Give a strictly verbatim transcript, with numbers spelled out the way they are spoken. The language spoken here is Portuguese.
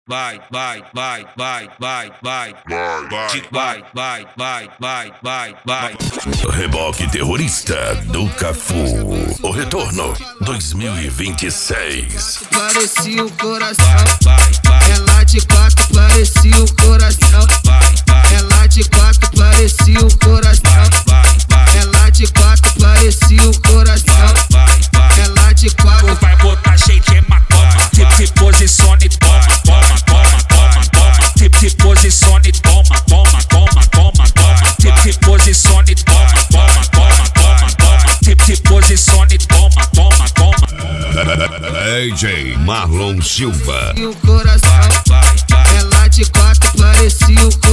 vai, vai, vai, vai, vai, vai, vai, vai, vai, vai, vai, vai, vai. Reboque terrorista do Cafu. O retorno dois mil e vinte e seis. Parecia o coração. Ela de quatro parecia o coração. Ela de quatro parecia o coração. Ela de quatro parecia o coração. Ela de quatro vai botar cheio de hematoma. Se posicione, toma, toma, toma, toma, toma. Se posicione, toma, toma, toma, toma, toma. Se posicione, toma, toma, toma, toma, toma. Se posicione, toma, toma, toma. D J Marlon Silva. o coração. Ela de quatro parecia o coração.